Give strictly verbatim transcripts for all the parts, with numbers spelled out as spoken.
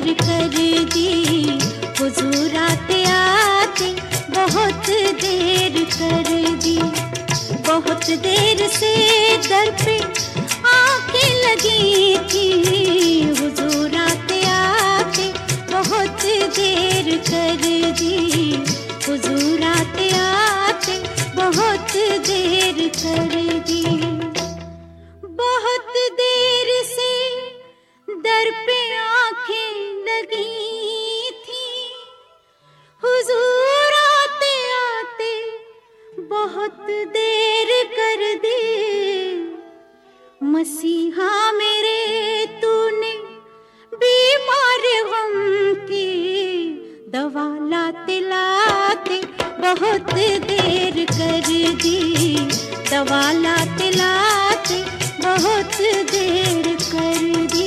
देर कर दी, हुजूर आते आते बहुत देर कर दी। बहुत देर से दर पे आंखें लगी थी, हुजूर आते आते बहुत देर कर दी, हुजूर आते आते बहुत देर कर दी। बहुत देर से दर पे आंखें लगी थी, हुजूर आते आते बहुत देर कर दी। मसीहा मेरे तूने बीमार गम की दवा लाते लाते बहुत देर कर दी, दवा लाते लाते बहुत देर कर दी।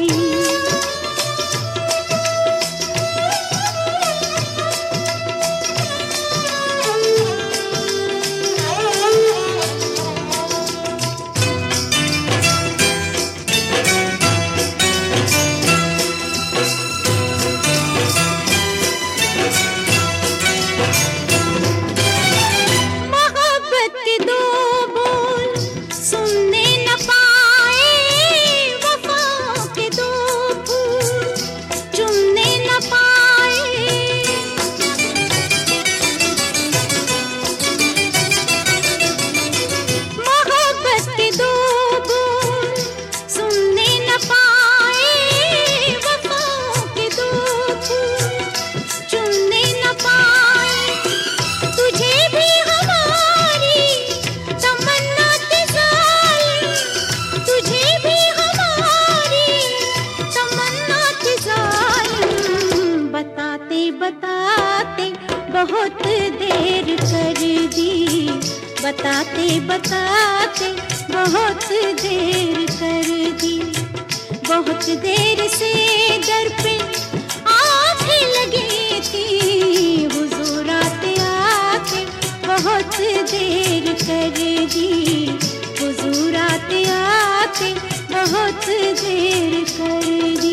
बहुत देर कर दी, बताते बताते बहुत देर कर दी। बहुत देर से दर पे आंखें लगी थी, हुजूर आते आते बहुत देर कर दी, हुजूर आते आते बहुत देर कर दी।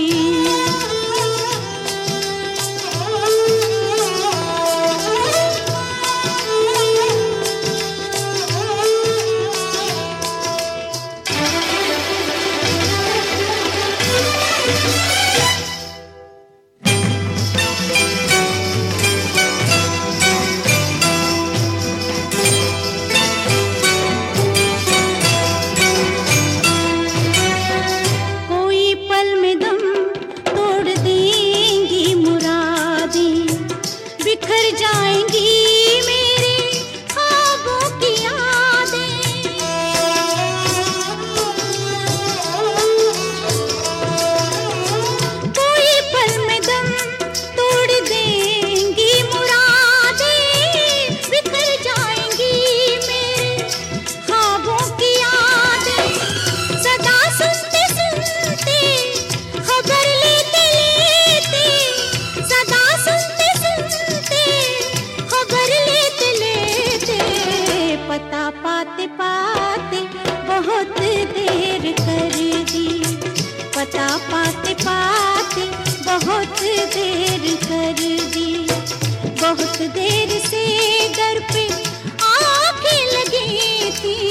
पता पाते पाते बहुत देर कर दी। बहुत देर से दर पे आंखें लगी थी,